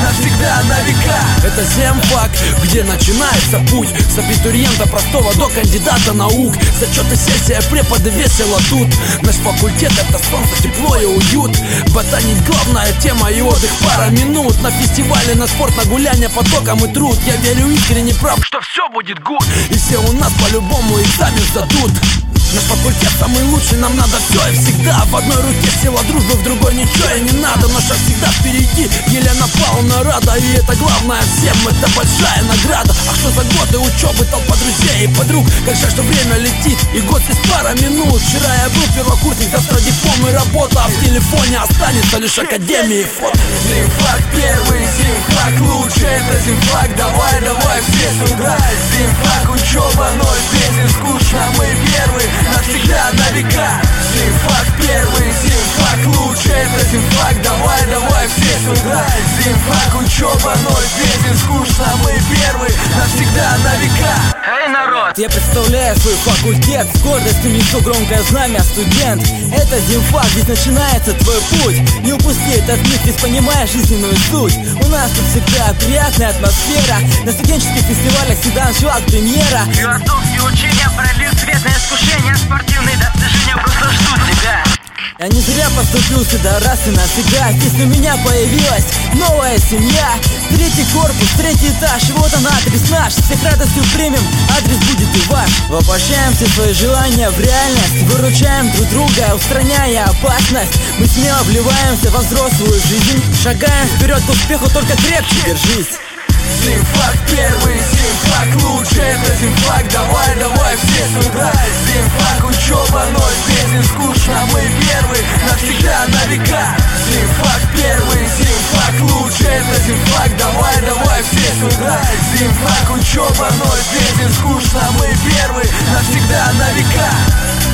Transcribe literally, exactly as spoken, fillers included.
навсегда, на века. Это земфак, где начинается путь с абитуриента простого до кандидата наук. Зачеты, сессия, преподы, весело тут. Наш факультет — это солнце, тепло и уют. Ботанить — главная тема и отдых пара минут. На фестивале, на спорт, на гуляние, потоком и труд. Я верю искренне, прав, что все будет гуд. И все у нас по-любому экзамен сдадут. Наш факультет самый лучший, нам надо все и всегда. В одной руке сила дружбы, в другой ничего и не надо. Но шаг всегда впереди, Елена Павловна рада. И это главное всем, это большая награда. А что за годы учебы, толпа друзей и подруг. Как жаль, что время летит, и год без пара минут. Вчера я был первокурсник, завтра диплом и работа. А в телефоне останется лишь академии фото. Зимфак первый, зимфак лучший. Это зимфак, давай, давай все сюда. Зимфак учеба ноль, бензин скучно, мы первый, навсегда, на века. Зимфак первый, зимфак лучший. Это зимфак, давай, давай все сюда. Зимфак учеба ноль, бензин скучно, мы первый, навсегда, на века. Эй, народ! Я представляю свой факультет, с гордостью несу громкое знамя студент. Это зимфак, здесь начинается твой путь. Не упусти этот миг, здесь понимаешь жизненную суть. У нас тут всегда приятная атмосфера. На студенческих фестивалях всегда началась премьера. Философские учения пролил свет на искушения. Спортивные достижения просто ждут тебя. Я не зря поступил сюда раз и навсегда. Здесь у меня появилась новая семья. Третий корпус, третий этаж, и вот он адрес наш. Всех радостью примем, адрес будет и ваш. Воплощаем все свои желания в реальность. Выручаем друг друга, устраняя опасность. Мы смело вливаемся во взрослую жизнь. Шагаем вперед к успеху, только крепче держись. Зимфак первый, зимфак лучший. Это зимфак, давай, давай все сюда. Зимфак учеба ноль, бензин скучно, мы первый, навсегда, на века. Зимфак первый, зимфак лучший. Это зимфак, давай, давай все сюда. Зимфак учеба ноль, бензин скучно, мы первый, навсегда, на века.